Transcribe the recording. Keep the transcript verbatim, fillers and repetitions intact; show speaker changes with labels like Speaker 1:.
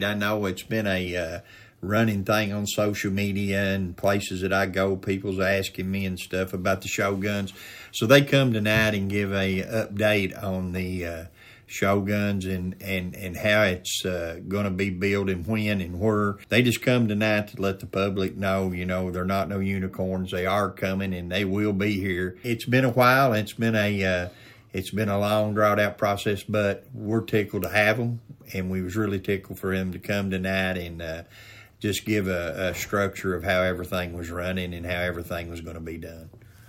Speaker 1: I know it's been a uh, running thing on social media and places that I go. People's asking me and stuff about the Shoguns. So they come tonight and give a update on the uh, Shoguns and, and, and how it's uh, going to be built and when and where. They just come tonight to let the public know, you know, they're not no unicorns. They are coming and they will be here. It's been a while. It's been a uh, it's been a long, drawn-out process, but we're tickled to have them, and we was really tickled for them to come tonight and uh, just give a, a structure of how everything was running and how everything was going to be done.